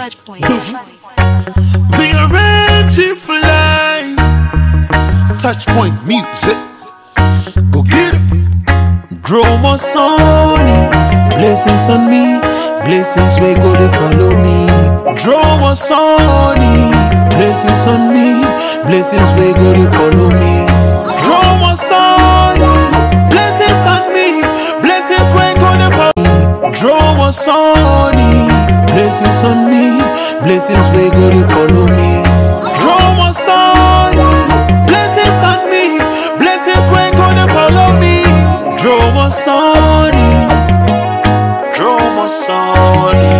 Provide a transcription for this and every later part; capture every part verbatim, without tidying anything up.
touch point. We arrange it for life. Touch point music. Go get it. Drama Sonny, blessings on me, blessings we go to follow me. Drama Sonny, blessings on me, blessings we go to follow me. Drama Sonny, blessings on me, blessings we go to follow me. Drama Sonny, blessings on me, blessings we go to follow me. Drama Sonny, blessings on me, blessings we go to follow me. Drama Sonny, Drama Sonny.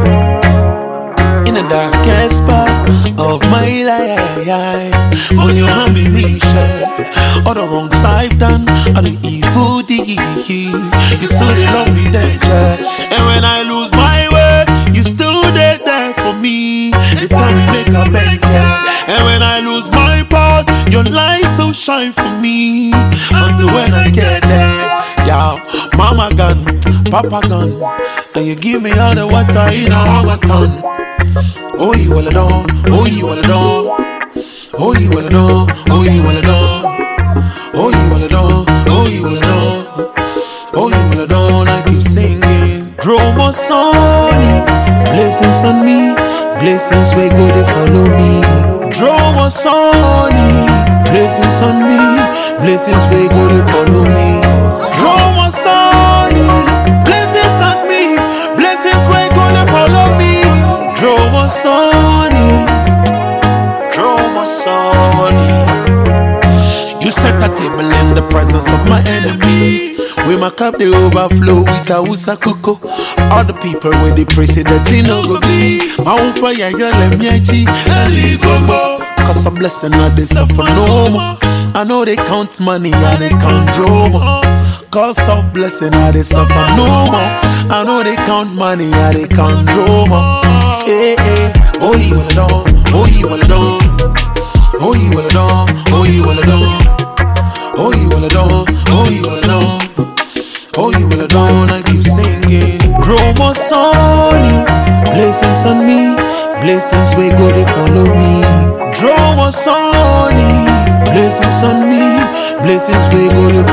In the darkest part of my life, on your ammunition, all the wrong side done, all the evil deed, you still they love me there. And when I lose my way, you still there there for me. The time we make a bend. And when I lose my part, your light still shine for me. Until when I get there. Yeah, mama gun, papa gun, and you give me all the water in a Harmattan. Oh, you will know, oh, you will know, oh, you will know, oh, you will know, oh, you will know, oh, you will know, oh, you will know, and I keep singing. Drama Sonny, blessings on me, blessings we go to follow me. Drama Sonny, blessings on me, blessings we go to follow me. Drama Sonny, blessings on me, blessings we gonna follow me. Drama Sonny, Drama Sonny. You set a table in the presence of my enemies. With my cup they overflow with a usa coco. All the people when they praise it that it no go be. My own fire you let me achi and bobo. Cause I'm blessing now they suffer no more. I know they count money and they count drama. Cause of blessing, I they suffer no more. I know they count money, I they count drama. Hey, hey. Oh, you will know, oh, you will know, oh, you will know, oh, you will know, oh, you will know, oh, you will know, oh, you will know, and I keep singing. Drama Sonny, blessings on me, blessings we go to follow me. Drama Sonny, blessings on me, blessings we go to